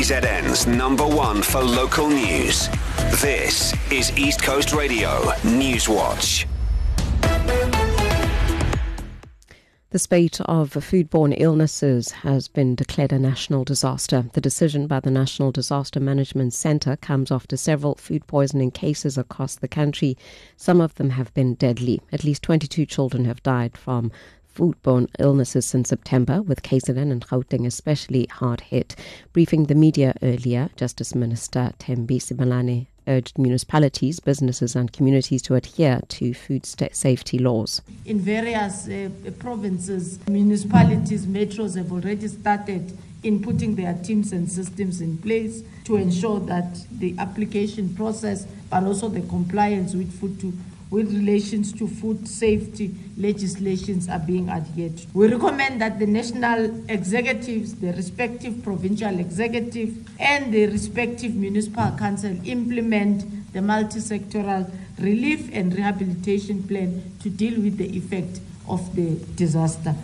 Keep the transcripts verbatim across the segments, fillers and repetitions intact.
K Z N's number one for local news. This is East Coast Radio News Watch. The spate of foodborne illnesses has been declared a national disaster. The decision by the National Disaster Management Centre comes after several food poisoning cases across the country. Some of them have been deadly. At least twenty-two children have died from foodborne illnesses since September, with K Z N and Gauteng especially hard hit. Briefing the media earlier, Justice Minister Thembi Simelane urged municipalities, businesses and communities to adhere to food st- safety laws. In various uh, provinces, municipalities, metros have already started in putting their teams and systems in place to ensure that the application process, but also the compliance with food to with relations to food safety legislations are being adhered to. We recommend that the national executives, the respective provincial executive and the respective municipal council implement the multi-sectoral relief and rehabilitation plan to deal with the effect of the disaster.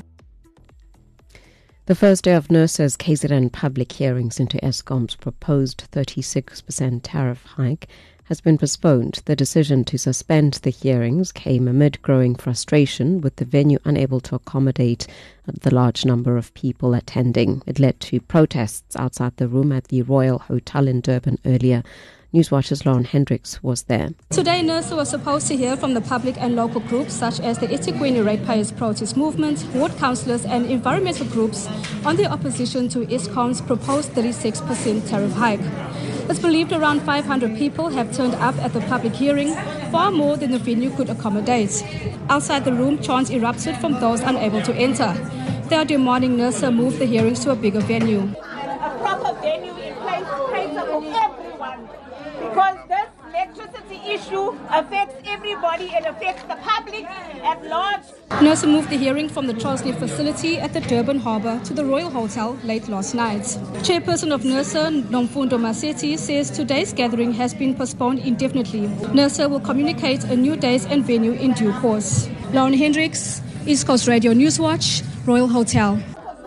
The first day of NERSA's K Z N public hearings into Eskom's proposed thirty-six percent tariff hike has been postponed. The decision to suspend the hearings came amid growing frustration with the venue unable to accommodate the large number of people attending. It led to protests outside the room at the Royal Hotel in Durban earlier. Newswatch's Lauren Hendricks was there. Today, NERSA was supposed to hear from the public and local groups such as the eThekwini Ratepayers Protest Movement, ward councillors and environmental groups on the opposition to Eskom's proposed thirty-six percent tariff hike. It's believed around five hundred people have turned up at the public hearing, far more than the venue could accommodate. Outside the room, chants erupted from those unable to enter. They are demanding NERSA move the hearings to a bigger venue. A proper venue in place for everyone, because this electricity issue affects everybody and affects the public at large. NERSA moved the hearing from the Transnet facility at the Durban Harbour to the Royal Hotel late last night. Chairperson of NERSA, Nomfundo Maseti, says today's gathering has been postponed indefinitely. NERSA will communicate a new date and venue in due course. Lauren Hendricks, East Coast Radio Newswatch, Royal Hotel.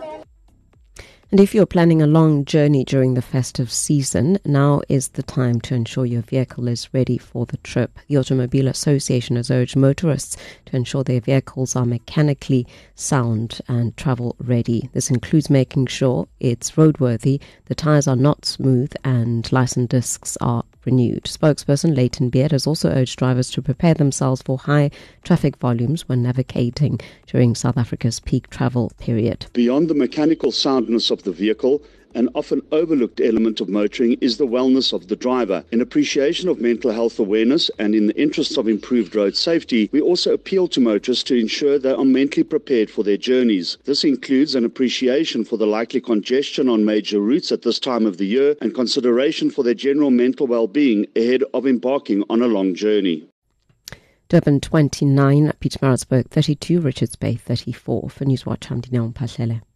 And if you're planning a long journey during the festive season, now is the time to ensure your vehicle is ready for the trip. The Automobile Association has urged motorists to ensure their vehicles are mechanically sound and travel ready. This includes making sure it's roadworthy, the tyres are not smooth and license discs are renewed. Spokesperson Leighton Beard has also urged drivers to prepare themselves for high traffic volumes when navigating during South Africa's peak travel period. Beyond the mechanical soundness of the vehicle, an often overlooked element of motoring is the wellness of the driver. In appreciation of mental health awareness and in the interests of improved road safety, we also appeal to motorists to ensure they are mentally prepared for their journeys. This includes an appreciation for the likely congestion on major routes at this time of the year and consideration for their general mental well-being ahead of embarking on a long journey. Durban twenty-nine, Pietermaritzburg thirty-two, Richards Bay thirty-four. For Newswatch, I'm Dineo Mphahlele.